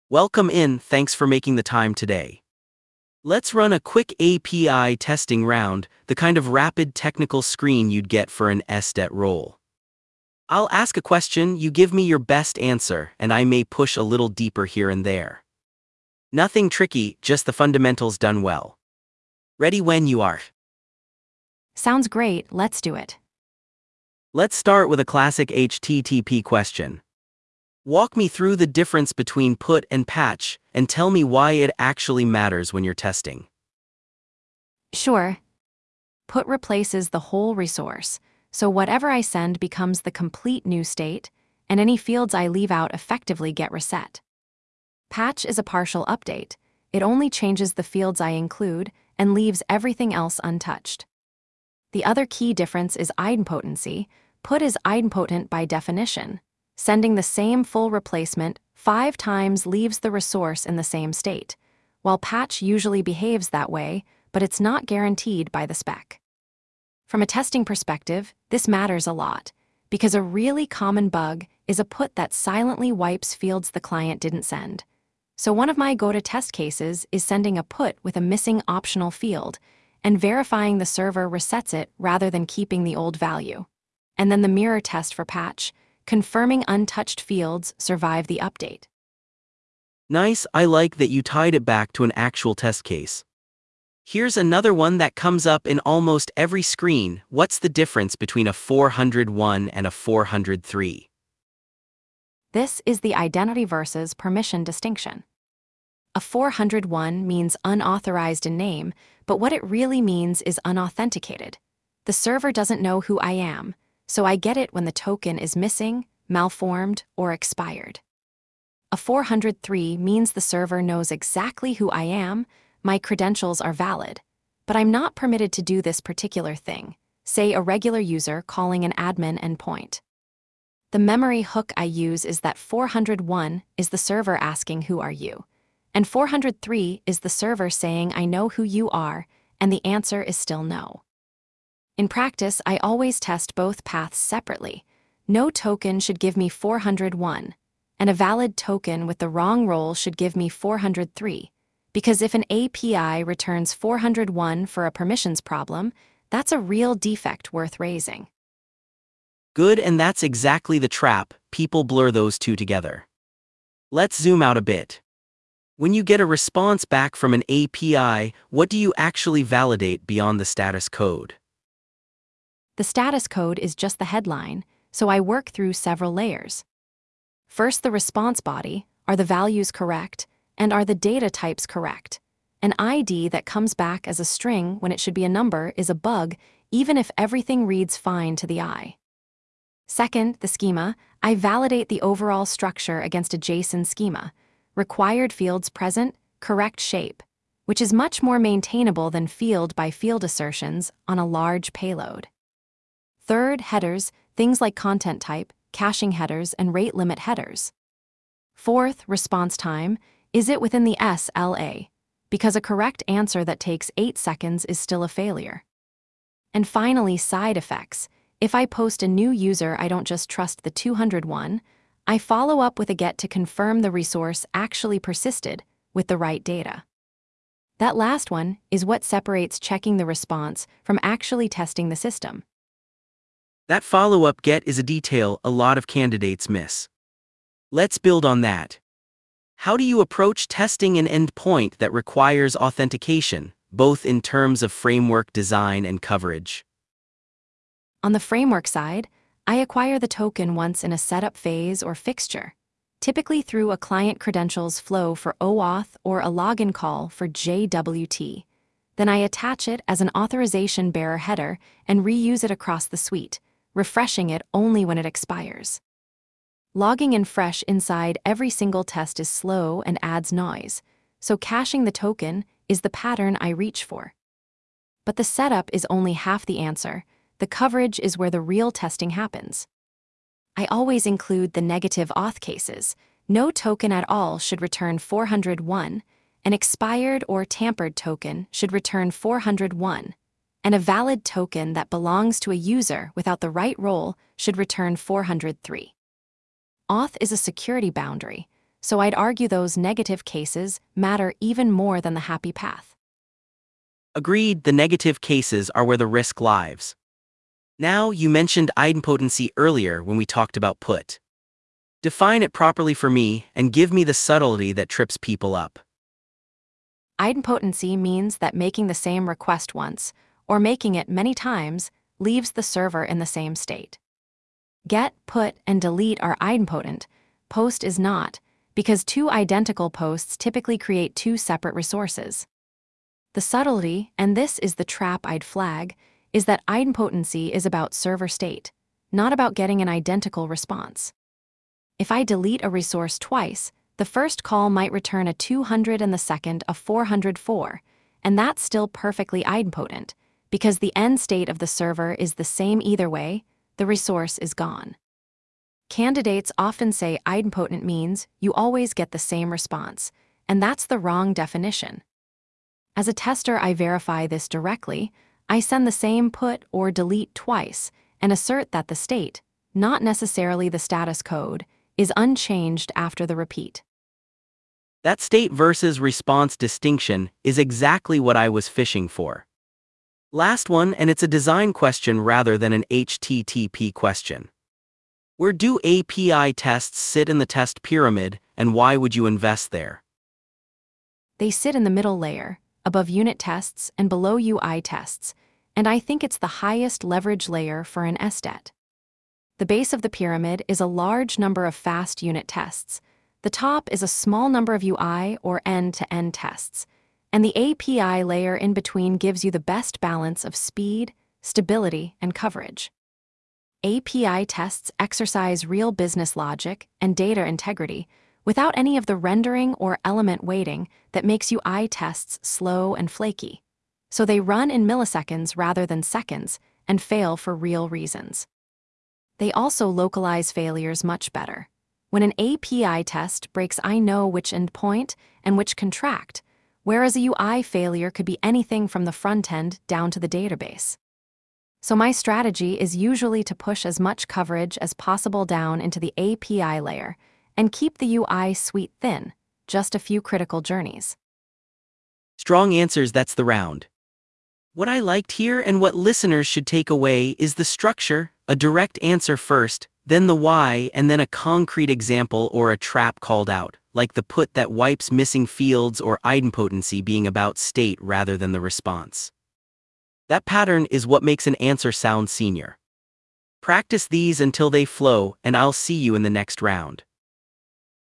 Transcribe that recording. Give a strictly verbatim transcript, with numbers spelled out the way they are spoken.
Welcome in, thanks for making the time today. Let's run a quick A P I testing round, the kind of rapid technical screen you'd get for an S D E T role. I'll ask a question, you give me your best answer, and I may push a little deeper here and there. Nothing tricky, just the fundamentals done well. Ready when you are. Sounds great, let's do it. Let's start with a classic H T T P question. Walk me through the difference between put and patch, and tell me why it actually matters when you're testing. Sure. Put replaces the whole resource, so whatever I send becomes the complete new state, and any fields I leave out effectively get reset. Patch is a partial update. It only changes the fields I include and leaves everything else untouched. The other key difference is idempotency. Put is idempotent by definition. Sending the same full replacement five times leaves the resource in the same state, while patch usually behaves that way, but it's not guaranteed by the spec. From a testing perspective, this matters a lot, because a really common bug is a put that silently wipes fields the client didn't send. So one of my go-to-test cases is sending a put with a missing optional field and verifying the server resets it rather than keeping the old value. And then the mirror test for patch, confirming untouched fields survive the update. Nice, I like that you tied it back to an actual test case. Here's another one that comes up in almost every screen. What's the difference between a four hundred one and a four hundred three? This is the identity versus permission distinction. A four hundred one means unauthorized in name, but what it really means is unauthenticated. The server doesn't know who I am, so I get it when the token is missing, malformed, or expired. A four hundred three means the server knows exactly who I am, my credentials are valid, but I'm not permitted to do this particular thing, say a regular user calling an admin endpoint. The memory hook I use is that four hundred one is the server asking who are you, and four hundred three is the server saying I know who you are, and the answer is still no. In practice, I always test both paths separately. No token should give me four hundred one, and a valid token with the wrong role should give me four hundred three, because if an A P I returns four hundred one for a permissions problem, that's a real defect worth raising. Good, and that's exactly the trap, people blur those two together. Let's zoom out a bit. When you get a response back from an A P I, what do you actually validate beyond the status code? The status code is just the headline, so I work through several layers. First, the response body. Are the values correct, and are the data types correct? An I D that comes back as a string when it should be a number is a bug, even if everything reads fine to the eye. Second, the schema. I validate the overall structure against a JSON schema. Required fields present, correct shape, which is much more maintainable than field-by-field assertions on a large payload. Third, headers, things like content type, caching headers, and rate limit headers. Fourth, response time. Is it within the S L A? Because a correct answer that takes eight seconds is still a failure. And finally, side effects. If I post a new user, I don't just trust the two hundred one, I follow up with a get to confirm the resource actually persisted with the right data. That last one is what separates checking the response from actually testing the system. That follow-up get is a detail a lot of candidates miss. Let's build on that. How do you approach testing an endpoint that requires authentication, both in terms of framework design and coverage? On the framework side, I acquire the token once in a setup phase or fixture, typically through a client credentials flow for OAuth or a login call for J W T. Then I attach it as an authorization bearer header and reuse it across the suite, refreshing it only when it expires. Logging in fresh inside every single test is slow and adds noise, so caching the token is the pattern I reach for. But the setup is only half the answer. The coverage is where the real testing happens. I always include the negative auth cases. No token at all should return four hundred one, an expired or tampered token should return four hundred one, and a valid token that belongs to a user without the right role should return four hundred three. Auth is a security boundary, so I'd argue those negative cases matter even more than the happy path. Agreed, the negative cases are where the risk lies. Now, you mentioned idempotency earlier when we talked about put. Define it properly for me and give me the subtlety that trips people up. Idempotency means that making the same request once, or making it many times, leaves the server in the same state. Get, put, and delete are idempotent. Post is not, because two identical posts typically create two separate resources. The subtlety, and this is the trap I'd flag, is that idempotency is about server state, not about getting an identical response. If I delete a resource twice, the first call might return a two hundred and the second a four hundred four, and that's still perfectly idempotent, because the end state of the server is the same either way, the resource is gone. Candidates often say idempotent means you always get the same response, and that's the wrong definition. As a tester, I verify this directly. I send the same put or delete twice and assert that the state, not necessarily the status code, is unchanged after the repeat. That state versus response distinction is exactly what I was fishing for. Last one, and it's a design question rather than an H T T P question. Where do A P I tests sit in the test pyramid, and why would you invest there? They sit in the middle layer, above unit tests and below U I tests, and I think it's the highest leverage layer for an S D E T. The base of the pyramid is a large number of fast unit tests. The top is a small number of U I or end-to-end tests, and the A P I layer in between gives you the best balance of speed, stability, and coverage. A P I tests exercise real business logic and data integrity without any of the rendering or element weighting that makes U I tests slow and flaky. So they run in milliseconds rather than seconds and fail for real reasons. They also localize failures much better. When an A P I test breaks, I know which endpoint and which contract, whereas a U I failure could be anything from the front end down to the database. So my strategy is usually to push as much coverage as possible down into the A P I layer and keep the U I suite thin, just a few critical journeys. Strong answers, that's the round. What I liked here and what listeners should take away is the structure, a direct answer first, then the why, and then a concrete example or a trap called out, like the put that wipes missing fields or idempotency being about state rather than the response. That pattern is what makes an answer sound senior. Practice these until they flow, and I'll see you in the next round.